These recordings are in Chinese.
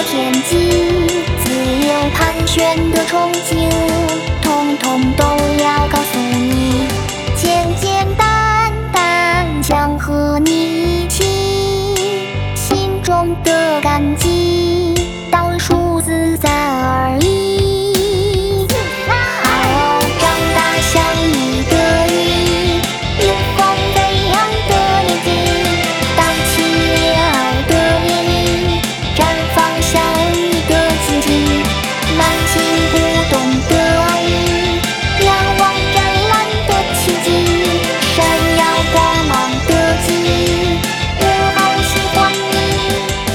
天际，自由盘旋的憧憬，统统都要告诉你。简简单单想和你一起，心中的感激当数字3而已。好，长大像你的雨，迎风飞扬的年纪，荡起恋爱的涟漪，绽放相遇的奇迹，满情不动的爱语，仰望湛蓝的奇迹，闪耀光芒的记忆，我好喜欢你。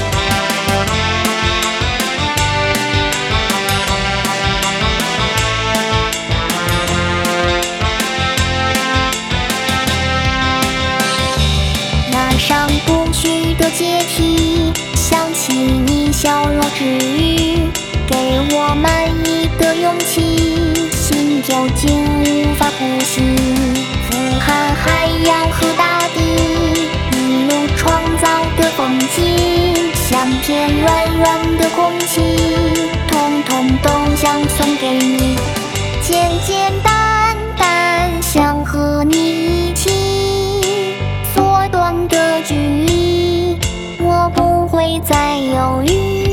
那上不去的阶梯，想起你笑容治愈，给我满意的勇气，心究竟无法呼吸。俯瞰海洋和大地，一路创造的风景，像片软软的空气，统统都想送给你。简简单单想和你一起，缩短的距离，我不会再犹豫。